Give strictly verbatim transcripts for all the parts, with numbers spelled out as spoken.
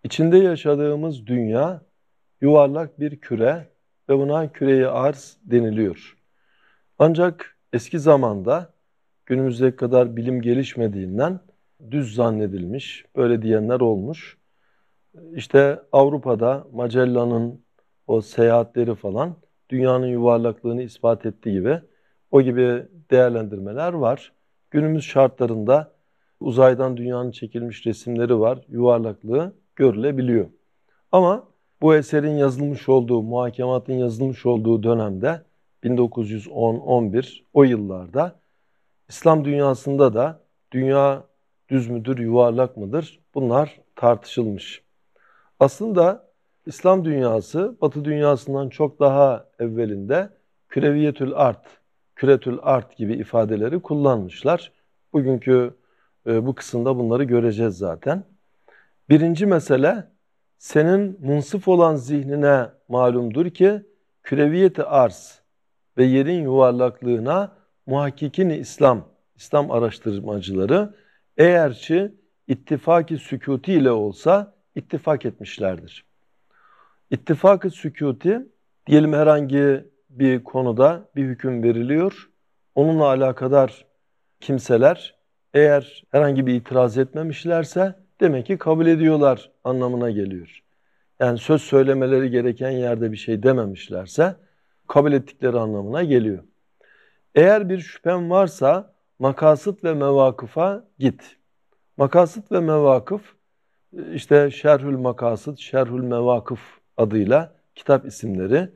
İçinde yaşadığımız dünya yuvarlak bir küre ve buna küre-i arz deniliyor. Ancak eski zamanda günümüze kadar bilim gelişmediğinden düz zannedilmiş, böyle diyenler olmuş. İşte Avrupa'da Magellan'ın o seyahatleri falan dünyanın yuvarlaklığını ispat ettiği gibi o gibi değerlendirmeler var. Günümüz şartlarında uzaydan dünyanın çekilmiş resimleri var, yuvarlaklığı görülebiliyor. Ama bu eserin yazılmış olduğu, muhakematın yazılmış olduğu dönemde bin dokuz yüz on on bir o yıllarda İslam dünyasında da dünya düz müdür, yuvarlak mıdır? Bunlar tartışılmış. Aslında İslam dünyası Batı dünyasından çok daha evvelinde küreviyetül art, küretül art gibi ifadeleri kullanmışlar. Bugünkü e, bu kısımda bunları göreceğiz zaten. Birinci mesele, senin munsıf olan zihnine malumdur ki küreviyeti arz ve yerin yuvarlaklığına muhakkikin-i İslam, İslam araştırmacıları eğerçi ittifak-ı sükuti ile olsa ittifak etmişlerdir. İttifak-ı sükuti, diyelim herhangi bir konuda bir hüküm veriliyor, onunla alakadar kimseler eğer herhangi bir itiraz etmemişlerse demek ki kabul ediyorlar anlamına geliyor. Yani söz söylemeleri gereken yerde bir şey dememişlerse kabul ettikleri anlamına geliyor. Eğer bir şüphen varsa makasıt ve mevakıfa git. Makasıt ve mevakıf işte Şerhül Makasıt, Şerhül Mevakıf adıyla kitap isimleri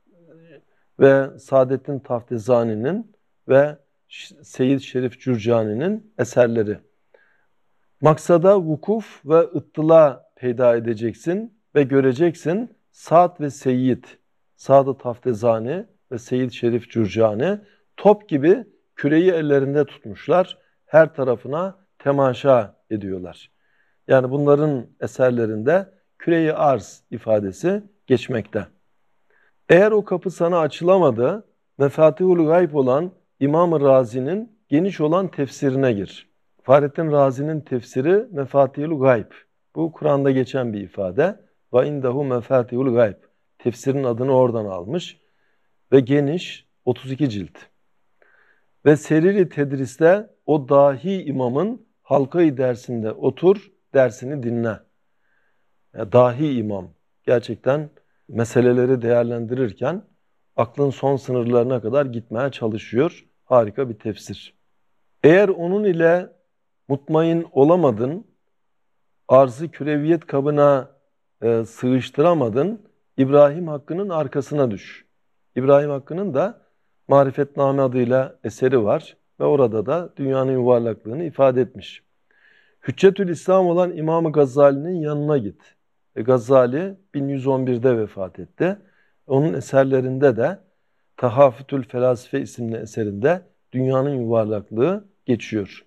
ve Saadettin Taftezani'nin ve Seyyid Şerif Cürcani'nin eserleri. Maksada vukuf ve ıttıla peyda edeceksin ve göreceksin Saad ve Seyyid, Saad-ı Taftezani ve Seyyid Şerif Cürcani top gibi küreyi ellerinde tutmuşlar. Her tarafına temaşa ediyorlar. Yani bunların eserlerinde küre-i arz ifadesi geçmekte. Eğer o kapı sana açılamadı, Mefatihul Gayb olan İmam-ı Razi'nin geniş olan tefsirine gir. Fahrettin Razi'nin tefsiri Mefatihul Gayb. Bu Kur'an'da geçen bir ifade. Ve indehu Mefatihul Gayb. Tefsirin adını oradan almış. Ve geniş, otuz iki cilt. Ve seriri tedriste o dahi imamın halkayı dersinde otur, dersini dinle. Yani dahi imam gerçekten meseleleri değerlendirirken aklın son sınırlarına kadar gitmeye çalışıyor. Harika bir tefsir. Eğer onun ile mutmain olamadın, arzı küreviyet kabına e, sığıştıramadın, İbrahim Hakkı'nın arkasına düş. İbrahim Hakkı'nın da Marifetname adıyla eseri var ve orada da dünyanın yuvarlaklığını ifade etmiş. Hüccetül İslam olan İmam-ı Gazali'nin yanına git. E, Gazali bin yüz on birde vefat etti. Onun eserlerinde de Tahafütül Felasife isimli eserinde dünyanın yuvarlaklığı geçiyor.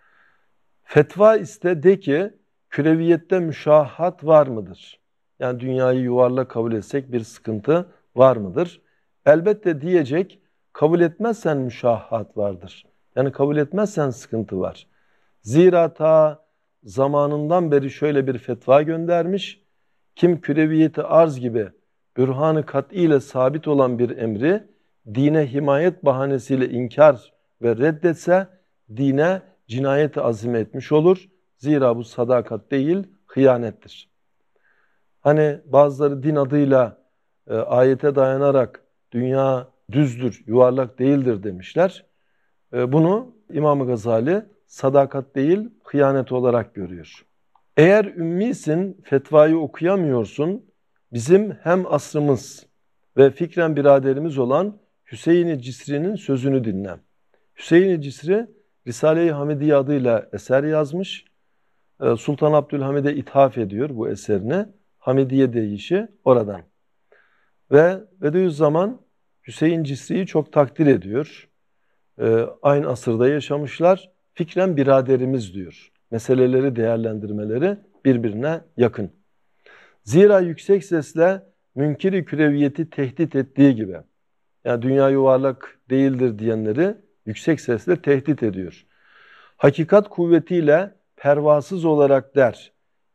Fetva iste de ki küreviyette müşahat var mıdır? Yani dünyayı yuvarlak kabul etsek bir sıkıntı var mıdır? Elbette diyecek, kabul etmezsen müşahat vardır. Yani kabul etmezsen sıkıntı var. Zira ta zamanından beri şöyle bir fetva göndermiş. Kim küreviyeti arz gibi bürhan-ı kat'i ile sabit olan bir emri dine himayet bahanesiyle inkar ve reddetse dine cinayeti azime etmiş olur. Zira bu sadakat değil, hıyanettir. Hani bazıları din adıyla e, ayete dayanarak dünya düzdür, yuvarlak değildir demişler. E, bunu İmam-ı Gazali sadakat değil, hıyanet olarak görüyor. Eğer ümmisin, fetvayı okuyamıyorsun, bizim hem asrımız ve fikren biraderimiz olan Hüseyin-i Cisri'nin sözünü dinle. Hüseyin-i Cisri, Risale-i Hamidiye adıyla eser yazmış. Sultan Abdülhamid'e ithaf ediyor bu eserini. Hamidiye deyişi oradan. Ve Bediüzzaman Hüseyin Cisri'yi çok takdir ediyor. Aynı asırda yaşamışlar. Fikren biraderimiz diyor. Meseleleri değerlendirmeleri birbirine yakın. Zira yüksek sesle münkir-i küreviyeti tehdit ettiği gibi, yani dünya yuvarlak değildir diyenleri yüksek sesle tehdit ediyor. Hakikat kuvvetiyle pervasız olarak der,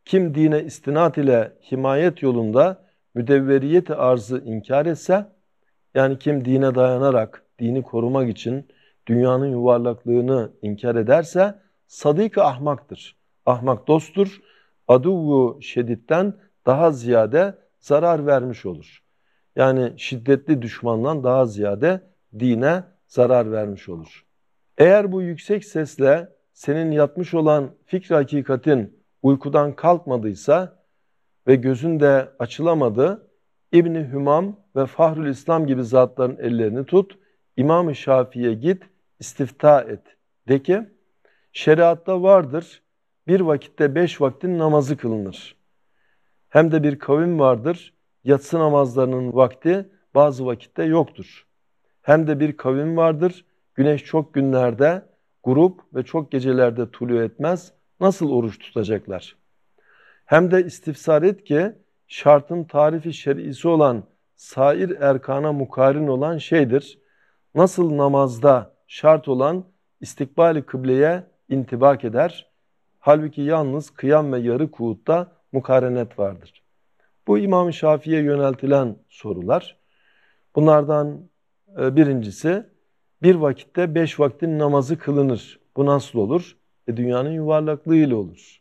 Kim dine istinat ile himayet yolunda müdevveriyeti arzı inkar etse, yani kim dine dayanarak, dini korumak için dünyanın yuvarlaklığını inkar ederse, sadık-ı ahmaktır. Ahmak dosttur. Aduvu şeditten daha ziyade zarar vermiş olur. Yani şiddetli düşmandan daha ziyade dine zarar vermiş olur. Eğer bu yüksek sesle senin yatmış olan fikri hakikatin uykudan kalkmadıysa ve gözün de açılamadı, İbn-i Hümam ve Fahrül İslam gibi zatların ellerini tut, İmam-ı Şafii'ye git, istifta et. De ki, şeriatta vardır, bir vakitte beş vaktin namazı kılınır. Hem de bir kavim vardır, yatsı namazlarının vakti bazı vakitte yoktur. Hem de bir kavim vardır, güneş çok günlerde, grup ve çok gecelerde tulu etmez, nasıl oruç tutacaklar? Hem de istifsar et ki, şartın tarifi şer'isi olan sair erkana mukarin olan şeydir. Nasıl namazda şart olan istikbali kıbleye intibak eder, halbuki yalnız kıyam ve yarı kuğutta mukarenet vardır. Bu İmam-ı Şafii'ye yöneltilen sorular. Bunlardan birincisi, bir vakitte beş vaktin namazı kılınır. Bu nasıl olur? E, dünyanın yuvarlaklığıyla olur.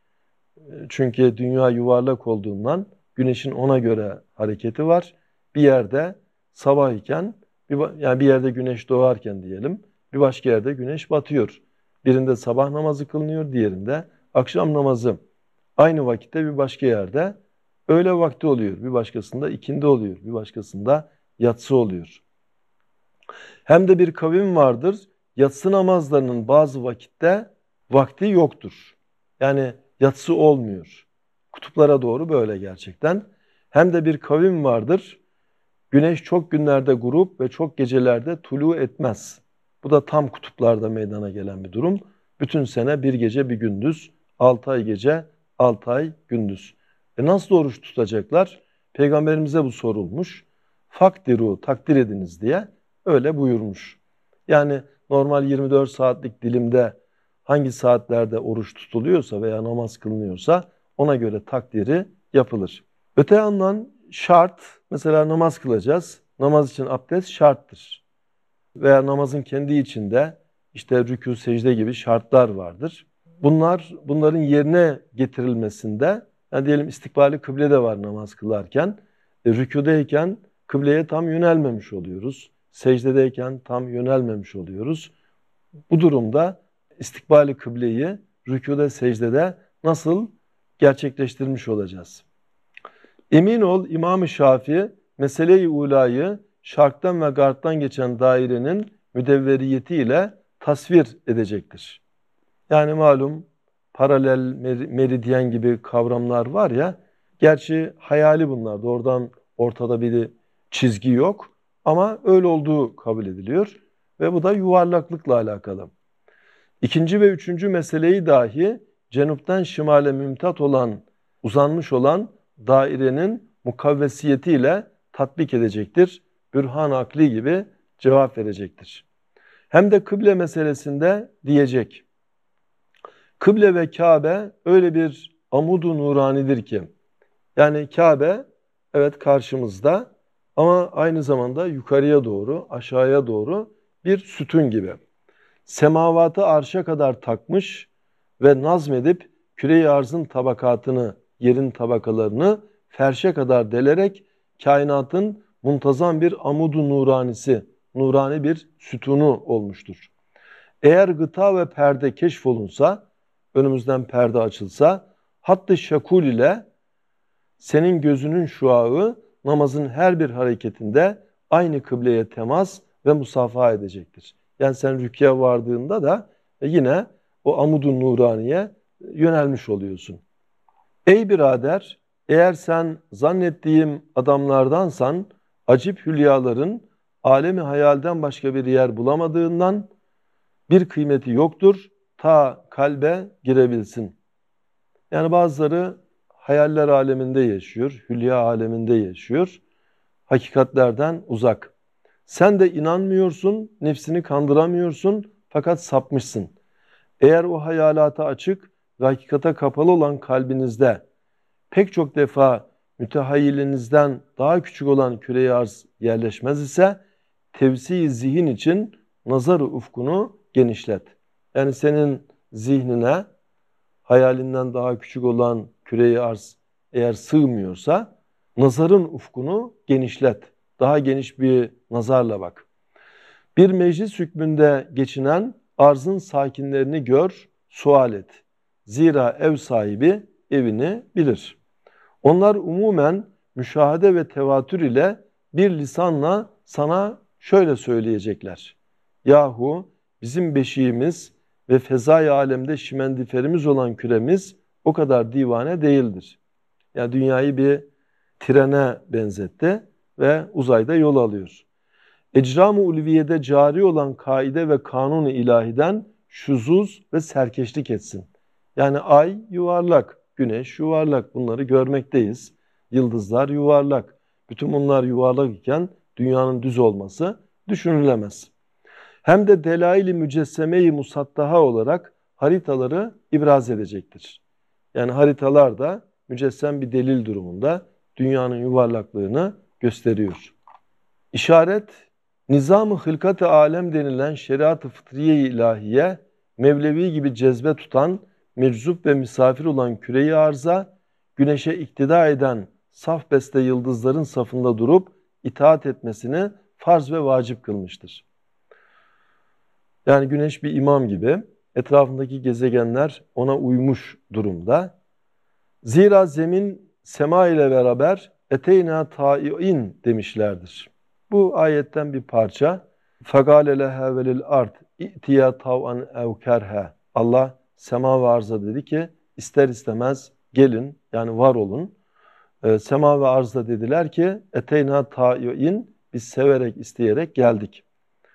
Çünkü dünya yuvarlak olduğundan güneşin ona göre hareketi var. Bir yerde sabah iken, bir, yani bir yerde güneş doğarken diyelim, bir başka yerde güneş batıyor. Birinde sabah namazı kılınıyor, diğerinde akşam namazı. Aynı vakitte bir başka yerde öğle vakti oluyor, bir başkasında ikindi oluyor, bir başkasında yatsı oluyor. Hem de bir kavim vardır, yatsı namazlarının bazı vakitte vakti yoktur. Yani yatsı olmuyor. Kutuplara doğru böyle gerçekten. Hem de bir kavim vardır, güneş çok günlerde grup ve çok gecelerde tulu etmez. Bu da tam kutuplarda meydana gelen bir durum. Bütün sene bir gece bir gündüz, altı ay gece, altı ay gündüz. E nasıl oruç tutacaklar? Peygamberimize bu sorulmuş. Fakdiru, takdir ediniz diye öyle buyurmuş. Yani normal yirmi dört saatlik dilimde hangi saatlerde oruç tutuluyorsa veya namaz kılınıyorsa ona göre takdiri yapılır. Öte yandan şart, mesela namaz kılacağız. Namaz için abdest şarttır. Veya namazın kendi içinde işte rükû, secde gibi şartlar vardır. Bunlar, bunların yerine getirilmesinde, yani diyelim istikbali kıble de var namaz kılarken, e, rükûdeyken kıbleye tam yönelmemiş oluyoruz. Secdedeyken tam yönelmemiş oluyoruz. Bu durumda istikbali kıbleyi rükûde, secdede nasıl gerçekleştirmiş olacağız? Emin ol İmam-ı Şafii mesele-i ulayı şarktan ve garbtan geçen dairenin müdevveriyetiyle tasvir edecektir. Yani malum paralel meridyen gibi kavramlar var ya, gerçi hayali bunlar, doğrudan ortada bir çizgi yok ama öyle olduğu kabul ediliyor ve bu da yuvarlaklıkla alakalı. İkinci ve üçüncü meseleyi dahi cenuptan şimale mümtat olan, uzanmış olan dairenin mukavvesiyetiyle tatbik edecektir. Bürhan akli gibi cevap verecektir. Hem de kıble meselesinde diyecek. Kıble ve Kabe öyle bir amudu nuranidir ki, yani Kabe evet karşımızda ama aynı zamanda yukarıya doğru, aşağıya doğru bir sütun gibi. Semavatı arşa kadar takmış ve nazmedip küre-i arzın tabakatını, yerin tabakalarını ferşe kadar delerek kainatın muntazam bir amudu nuranisi, nurani bir sütunu olmuştur. Eğer gıta ve perde keşfolunsa, önümüzden perde açılsa, hattı şakul ile senin gözünün şuağı namazın her bir hareketinde aynı kıbleye temas ve musafaha edecektir. Yani sen rükûya vardığında da yine o amud-u nuraniye yönelmiş oluyorsun. Ey birader, eğer sen zannettiğim adamlardansan, acip hülyaların alemi hayalden başka bir yer bulamadığından bir kıymeti yoktur, ta kalbe girebilsin. Yani bazıları hayaller aleminde yaşıyor, hülya aleminde yaşıyor, hakikatlerden uzak. Sen de inanmıyorsun, nefsini kandıramıyorsun fakat sapmışsın. Eğer o hayalata açık ve hakikate kapalı olan kalbinizde pek çok defa mütehayyilinizden daha küçük olan küre-i arz yerleşmez ise tevsi-i zihin için nazar-ı ufkunu genişlet. Yani senin zihnine hayalinden daha küçük olan küre-i arz eğer sığmıyorsa nazarın ufkunu genişlet. Daha geniş bir nazarla bak. Bir meclis hükmünde geçinen arzın sakinlerini gör, sual et. Zira ev sahibi evini bilir. Onlar umumen müşahede ve tevatür ile bir lisanla sana şöyle söyleyecekler. Yahu bizim beşiğimiz ve fezai alemde şimendiferimiz olan küremiz o kadar divane değildir. Yani dünyayı bir trene benzetti ve uzayda yol alıyor. Ecram-ı ulviyede cari olan kaide ve kanun-u ilahiden şuzuz ve serkeşlik etsin. Yani ay yuvarlak, güneş yuvarlak, bunları görmekteyiz. Yıldızlar yuvarlak. Bütün bunlar yuvarlak iken dünyanın düz olması düşünülemez. Hem de delail-i mücesseme-i musattaha olarak haritaları ibraz edecektir. Yani haritalar da mücessem bir delil durumunda dünyanın yuvarlaklığını gösteriyor. İşaret, nizam-ı hılkat-ı alem denilen şeriat-ı fıtriye-i ilahiye, Mevlevi gibi cezbe tutan, meczup ve misafir olan küre-i arza, güneşe iktida eden saf beste yıldızların safında durup itaat etmesini farz ve vacip kılmıştır. Yani güneş bir imam gibi, etrafındaki gezegenler ona uymuş durumda. Zira zemin sema ile beraber eteyna ta'i'in demişlerdir. Bu ayetten bir parça. فَقَالَ لَهَا وَلِلْاَرْضِ اِ'ْتِيَا تَوْ'an اَوْ كَرْهَا. Allah sema ve arza dedi ki ister istemez gelin, yani var olun. Ee, sema ve arzda dediler ki eteyna ta'i'in, biz severek isteyerek geldik.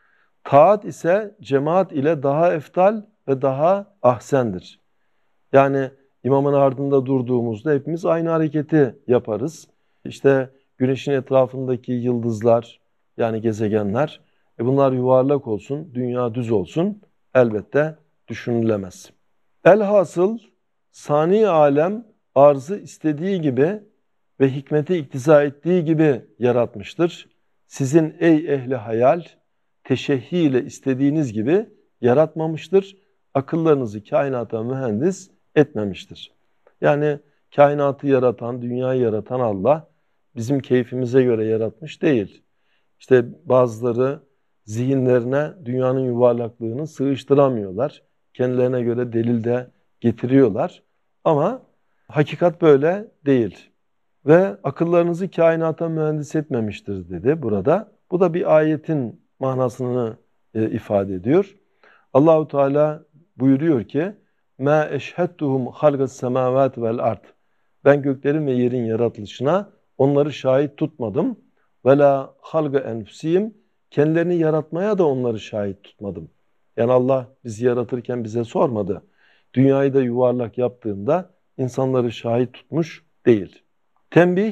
Taat ise cemaat ile daha eftal ve daha ahsendir. Yani imamın ardında durduğumuzda hepimiz aynı hareketi yaparız. İşte güneşin etrafındaki yıldızlar, yani gezegenler, e bunlar yuvarlak olsun, dünya düz olsun elbette düşünülemez. Elhasıl sani alem arzı istediği gibi ve hikmeti iktiza ettiği gibi yaratmıştır. Sizin ey ehli hayal, teşehhi ile istediğiniz gibi yaratmamıştır. Akıllarınızı kainata mühendis etmemiştir. Yani kainatı yaratan, dünyayı yaratan Allah bizim keyfimize göre yaratmış değil. İşte bazıları zihinlerine dünyanın yuvarlaklığını sığıştıramıyorlar. Kendilerine göre delil de getiriyorlar. Ama hakikat böyle değil. Ve akıllarınızı kainata mühendis etmemiştir dedi burada. Bu da bir ayetin manasını e, ifade ediyor. Allahu Teala buyuruyor ki: "Ma eşhedtuhum halqas semavati vel ard." Ben göklerin ve yerin yaratılışına onları şahit tutmadım. Ve la halqa enfusihim, kendilerini yaratmaya da onları şahit tutmadım. Yani Allah bizi yaratırken bize sormadı. Dünyayı da yuvarlak yaptığında insanları şahit tutmuş değil. Tembih,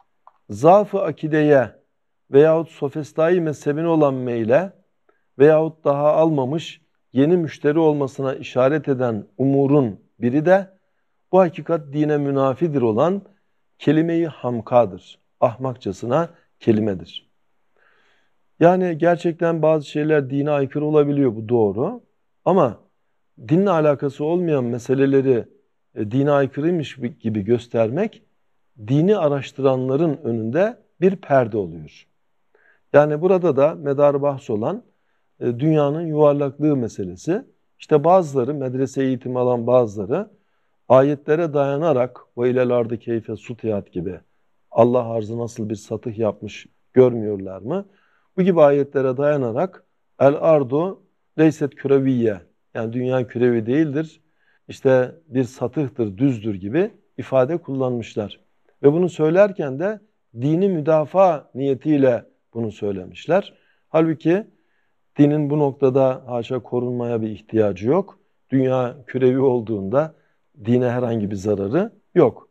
zaaf-ı akideye veyahut sofistai mezhebine olan meyle veyahut daha almamış yeni müşteri olmasına işaret eden umurun biri de bu hakikat dine münafidir olan kelime-i hamkadır. Ahmakçasına kelimedir. Yani gerçekten bazı şeyler dine aykırı olabiliyor, bu doğru. Ama dinle alakası olmayan meseleleri e, dine aykırıymış gibi göstermek dini araştıranların önünde bir perde oluyor. Yani burada da medar bahs olan e, dünyanın yuvarlaklığı meselesi. İşte bazıları, medrese eğitimi alan bazıları ayetlere dayanarak ve ilelerde keyfe sutiyat gibi Allah arzı nasıl bir satıh yapmış görmüyorlar mı? Bu gibi ayetlere dayanarak el ardu leyset küreviye, yani dünya kürevi değildir, İşte bir satıhtır, düzdür gibi ifade kullanmışlar. Ve bunu söylerken de dini müdafaa niyetiyle bunu söylemişler. Halbuki dinin bu noktada haşa korunmaya bir ihtiyacı yok. Dünya kürevi olduğunda dine herhangi bir zararı yok.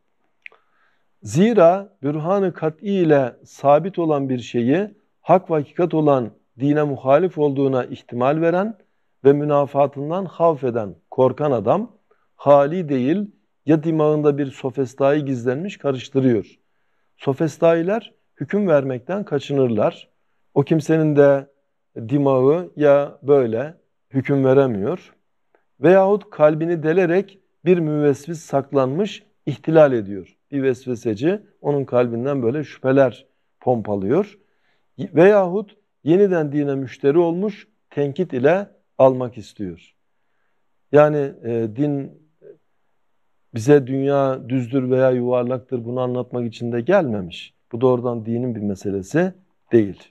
Zira bürhan-ı kat'i ile sabit olan bir şeyi hak ve hakikat olan dine muhalif olduğuna ihtimal veren ve münafatından havf eden, korkan adam hali değil, ya dimağında bir sofistayı gizlenmiş karıştırıyor. Sofistailer hüküm vermekten kaçınırlar. O kimsenin de dimağı ya böyle hüküm veremiyor veyahut kalbini delerek bir müvesvis saklanmış ihtilal ediyor. Bir vesveseci onun kalbinden böyle şüpheler pompalıyor. Veyahut yeniden dine müşteri olmuş tenkit ile almak istiyor. Yani e, din bize dünya düzdür veya yuvarlaktır bunu anlatmak için de gelmemiş. Bu doğrudan dinin bir meselesi değil.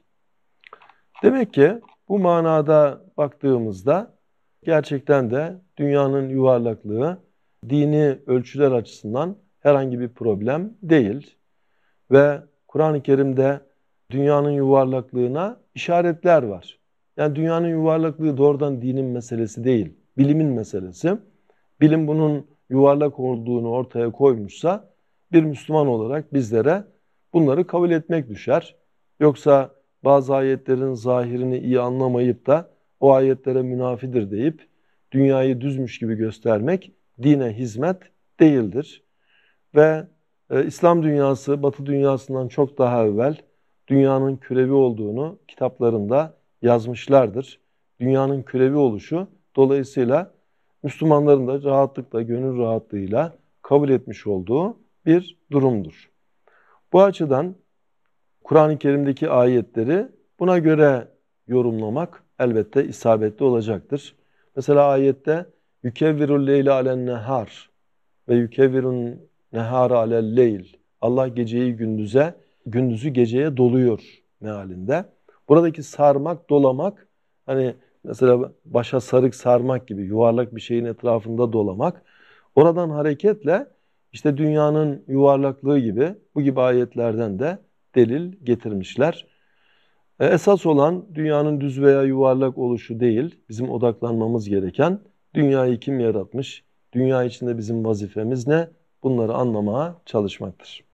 Demek ki bu manada baktığımızda gerçekten de dünyanın yuvarlaklığı dini ölçüler açısından herhangi bir problem değil. Ve Kur'an-ı Kerim'de dünyanın yuvarlaklığına işaretler var. Yani dünyanın yuvarlaklığı doğrudan dinin meselesi değil, bilimin meselesi. Bilim bunun yuvarlak olduğunu ortaya koymuşsa bir Müslüman olarak bizlere bunları kabul etmek düşer. Yoksa bazı ayetlerin zahirini iyi anlamayıp da o ayetlere münafidir deyip dünyayı düzmüş gibi göstermek dine hizmet değildir. Ve e, İslam dünyası Batı dünyasından çok daha evvel dünyanın kürevi olduğunu kitaplarında yazmışlardır. Dünyanın kürevi oluşu dolayısıyla Müslümanların da rahatlıkla, gönül rahatlığıyla kabul etmiş olduğu bir durumdur. Bu açıdan Kur'an-ı Kerim'deki ayetleri buna göre yorumlamak elbette isabetli olacaktır. Mesela ayette yükevvirul leyle alen nehar ve yükevvirun nehara alel leyl. Allah geceyi gündüze, gündüzü geceye doluyor mealinde. Buradaki sarmak, dolamak, hani mesela başa sarık sarmak gibi yuvarlak bir şeyin etrafında dolamak. Oradan hareketle işte dünyanın yuvarlaklığı gibi bu gibi ayetlerden de delil getirmişler. E, esas olan dünyanın düz veya yuvarlak oluşu değil, bizim odaklanmamız gereken dünyayı kim yaratmış, dünya içinde bizim vazifemiz ne, bunları anlamaya çalışmaktır.